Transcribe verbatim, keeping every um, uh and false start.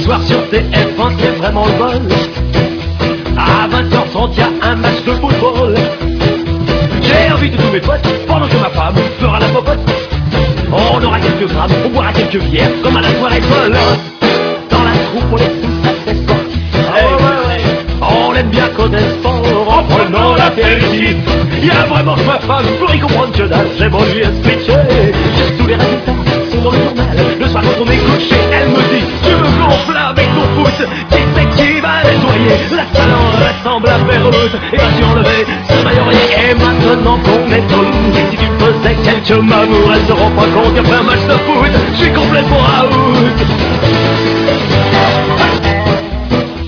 soir sur T F un, c'est vraiment le bol. À vingt heures trente, y a un match de football. J'ai envie de tous mes potes, pendant que ma femme fera la popote. On aura quelques grammes, on boira quelques bières, comme à la soirée folle. Dans la troupe, on est tous assez sportifs. Hey. Oh, ouais, ouais. On aime bien côté sport en prenant l'apéritif. Y'a vraiment que ma femme pour y comprendre que dalle, j'ai beau lui expliquer. Tous les résultats sont dans le journal. Le soir quand on est couché, elle me dit: tu me gonfles avec ton foot. Qui c'est qui va nettoyer la salle en ressemble à Beyrouth? Et vas-y enlever ce maillot. Et maintenant qu'on est tous, si tu me faisais quelques mamours, elles se rendent pas compte qu'il y a fait un match de foot. Je suis complètement out.